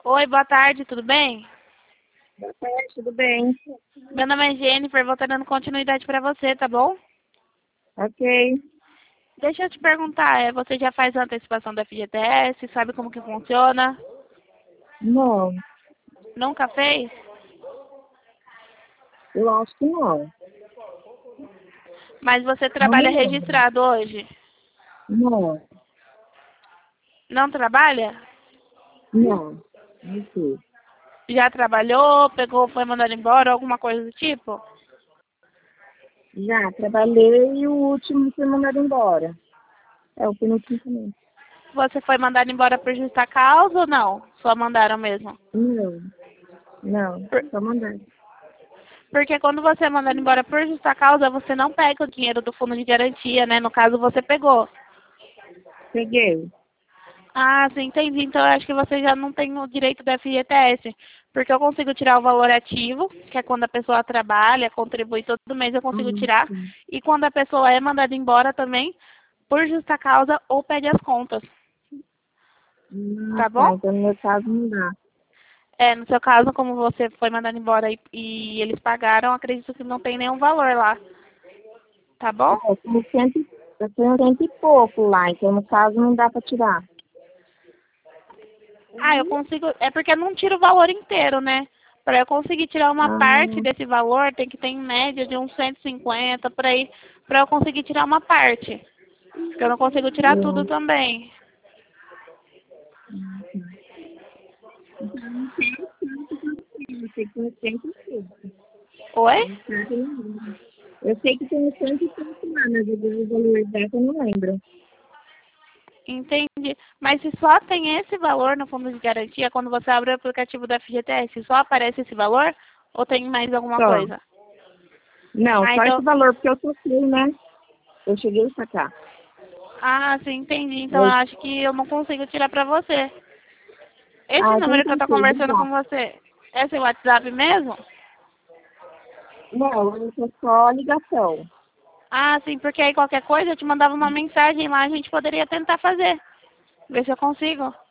Oi, boa tarde, tudo bem? Boa tarde, tudo bem? Meu nome é Jennifer, vou estar dando continuidade para você, tá bom? Ok. Deixa eu te perguntar, você já faz a antecipação do FGTS, sabe como que funciona? Não, Nunca fez? eu acho que não. Mas você Não me trabalha lembro. registrado hoje? Não, Não trabalha? não. Não sei. Já trabalhou, pegou, foi mandado embora, alguma coisa do tipo? Já trabalhei e o último foi mandado embora. É, o penúltimo também. Você foi mandado embora por justa causa ou não? Só mandaram mesmo? Não, não. Por- Só mandar. Porque quando você é mandado embora por justa causa, você não pega o dinheiro do fundo de garantia, né? No caso, você pegou. Peguei. Ah, sim, entendi. Então eu acho que você já não tem o direito do FGTS, porque eu consigo tirar o valor ativo, que é quando a pessoa trabalha, contribui todo mês, eu consigo tirar. Sim. E quando a pessoa é mandada embora também, por justa causa ou pede as contas, tá Tá. bom? Então, no meu caso, não dá. É, no seu caso, como você foi mandado embora e eles pagaram, acredito que não tem nenhum valor lá, tá bom? Eu tenho cento e pouco lá, então, no caso, não dá pra tirar. Ah, eu consigo. É porque eu não tiro o valor inteiro, né? Para eu conseguir tirar uma parte Ah, desse valor, tem que ter em média de uns 150 por aí, para eu conseguir tirar uma parte. Porque eu não consigo tirar tudo eu... também. Eu sei que tem cento e pouco. Oi? Mas, claro, eu não lembro. Eu sei que tem cento e pouco lá, mas o valor exato eu não lembro. Entendi. Mas se só tem esse valor no fundo de garantia, quando você abre o aplicativo do FGTS, só aparece esse valor? Ou tem mais alguma Só. coisa? Não, Ah, só esse então. valor, porque eu saquei, né? Eu cheguei a sacar. Ah, sim, entendi. Então eu Eu... acho que eu não consigo tirar pra você. Esse Ah, número então que eu tá tô ok, conversando obrigada. com você, é seu WhatsApp mesmo? Não, isso é só ligação. Ah, sim, porque aí qualquer coisa eu te mandava uma mensagem lá, a gente poderia tentar fazer. Ver se eu consigo.